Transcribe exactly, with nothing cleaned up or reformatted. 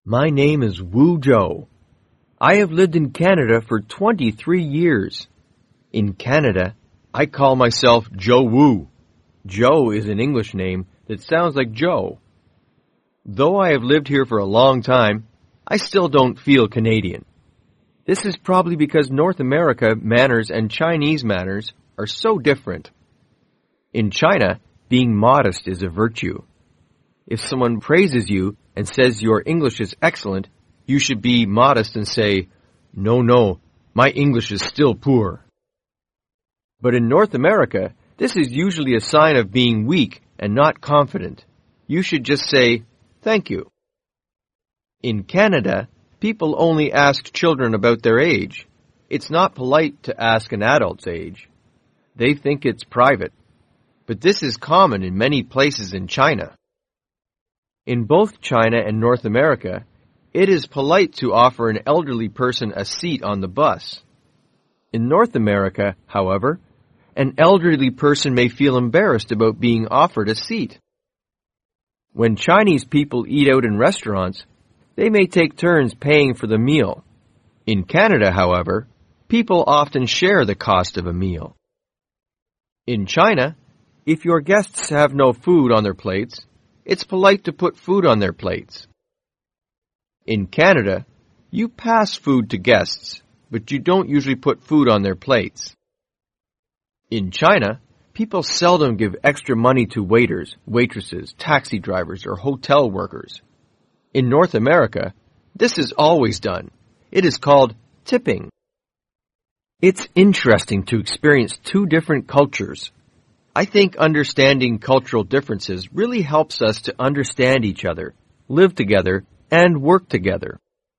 My name is Wu Zhou. I have lived in Canada for twenty-three years. In Canada, I call myself Joe Wu. Joe is an English name that sounds like Joe. Though I have lived here for a long time, I still don't feel Canadian. This is probably because North America manners and Chinese manners are so different. In China, being modest is a virtue. If someone praises you and says your English is excellent, you should be modest and say, "No, no, my English is still poor." But in North America, this is usually a sign of being weak and not confident. You should just say, "Thank you." In Canada, people only ask children about their age. It's not polite to ask an adult's age. They think it's private. But this is common in many places in China. In both China and North America, it is polite to offer an elderly person a seat on the bus. In North America, however, an elderly person may feel embarrassed about being offered a seat. When Chinese people eat out in restaurants, they may take turns paying for the meal. In Canada, however, people often share the cost of a meal. In China, if your guests have no food on their plates, it's polite to put food on their plates. In Canada, you pass food to guests, but you don't usually put food on their plates. In China, people seldom give extra money to waiters, waitresses, taxi drivers, or hotel workers. In North America, this is always done. It is called tipping. It's interesting to experience two different cultures. I think understanding cultural differences really helps us to understand each other, live together, and work together.